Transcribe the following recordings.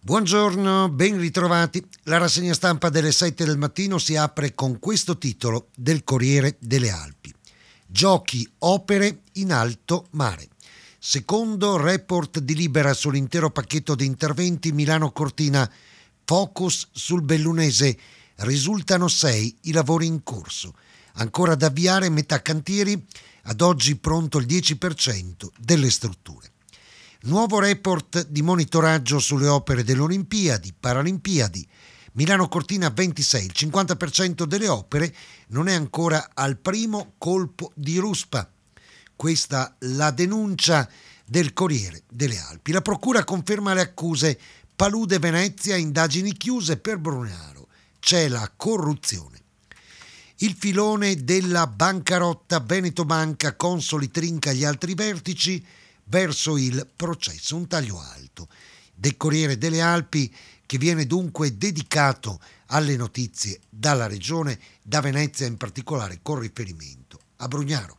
Buongiorno, ben ritrovati. La rassegna stampa delle 7 del mattino si apre con questo titolo del Corriere delle Alpi. Giochi, opere in alto mare. Secondo report di Libera sull'intero pacchetto di interventi Milano-Cortina, focus sul bellunese. Risultano 6 i lavori in corso. Ancora da avviare metà cantieri, ad oggi pronto il 10% delle strutture. Nuovo report di monitoraggio sulle opere delle Olimpiadi, Paralimpiadi. Milano-Cortina 26, il 50% delle opere non è ancora al primo colpo di ruspa. Questa la denuncia del Corriere delle Alpi. La procura conferma le accuse. Palude Venezia, indagini chiuse per Brunaro. C'è la corruzione. Il filone della bancarotta Veneto Banca, Consoli trinca gli altri vertici verso il processo, un taglio alto del Corriere delle Alpi che viene dunque dedicato alle notizie dalla regione, da Venezia in particolare, con riferimento a Brugnaro.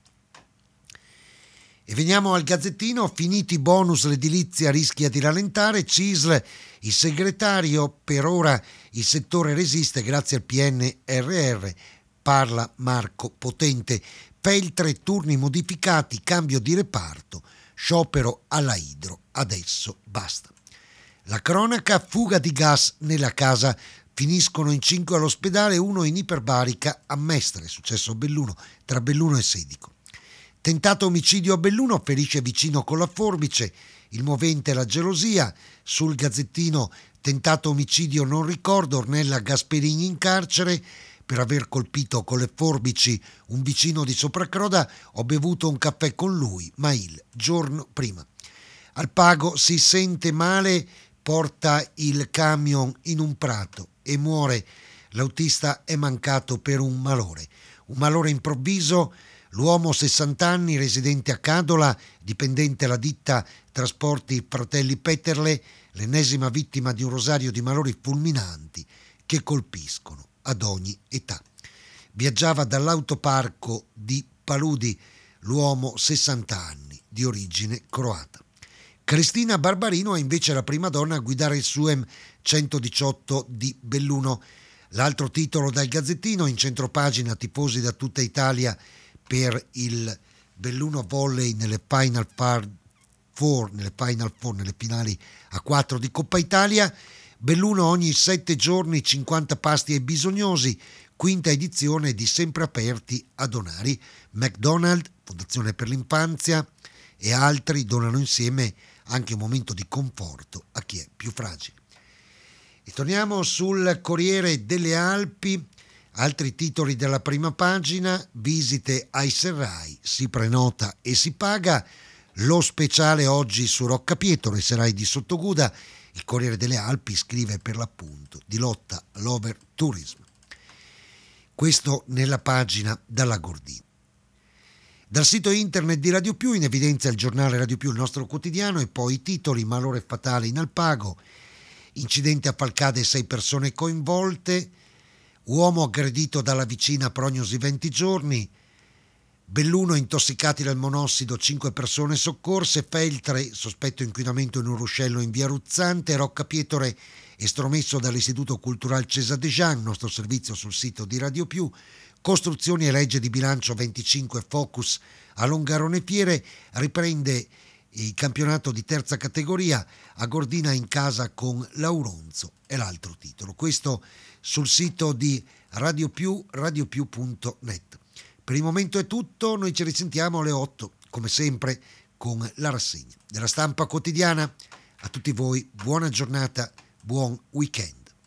E veniamo al Gazzettino. Finiti i bonus, l'edilizia rischia di rallentare. CISL, il segretario, per ora il settore resiste grazie al PNRR, parla Marco Potente. Feltre, turni modificati, cambio di reparto, sciopero alla Idro, adesso basta. La cronaca, fuga di gas nella casa, finiscono in 5 all'ospedale, 1 in iperbarica a Mestre, successo a Belluno, tra Belluno e Sedico. Tentato omicidio a Belluno, ferisce vicino con la forbice, il movente la gelosia. Sul Gazzettino, tentato omicidio non ricordo, Ornella Gasperini in carcere per aver colpito con le forbici un vicino di Sopracroda. Ho bevuto un caffè con lui, ma il giorno prima. Al Pago si sente male, porta il camion in un prato e muore. L'autista è mancato per un malore improvviso. L'uomo 60 anni, residente a Cadola, dipendente alla ditta Trasporti Fratelli Petterle, l'ennesima vittima di un rosario di malori fulminanti che colpiscono ad ogni età. Viaggiava dall'autoparco di Paludi, l'uomo 60 anni, di origine croata. Cristina Barbarino è invece la prima donna a guidare il Suem 118 di Belluno. L'altro titolo dal Gazzettino, in centropagina, tifosi da tutta Italia per il Belluno Volley nelle Final Four, nelle finali a 4 di Coppa Italia. Belluno ogni 7 giorni 50 pasti ai bisognosi, quinta edizione di Sempre Aperti a Donare. McDonald's, Fondazione per l'Infanzia e altri donano insieme anche un momento di conforto a chi è più fragile. E torniamo sul Corriere delle Alpi. Altri titoli della prima pagina: visite ai serrai, si prenota e si paga. Lo speciale oggi su Rocca Pietro, i serrai di Sottoguda. Il Corriere delle Alpi scrive per l'appunto di lotta all'overtourism. Questo nella pagina dalla Gordini. Dal sito internet di Radio Più in evidenza il giornale Radio Più, il nostro quotidiano, e poi i titoli: malore fatale in Alpago, incidente a Falcade, 6 persone coinvolte, uomo aggredito dalla vicina, prognosi 20 giorni, Belluno intossicati dal monossido, 5 persone soccorse, Feltre sospetto inquinamento in un ruscello in via Ruzzante, Rocca Pietore estromesso dall'Istituto Cultural César de Jean, nostro servizio sul sito di Radio Più, costruzioni e legge di bilancio 25 focus a Longarone Fiere, riprende il campionato di terza categoria, a Gordina in casa con l'Auronzo è l'altro titolo. Questo sul sito di Radio Più, radiopiù.net. Per il momento è tutto, noi ci risentiamo alle 8, come sempre, con la rassegna della stampa quotidiana. A tutti voi buona giornata, buon weekend.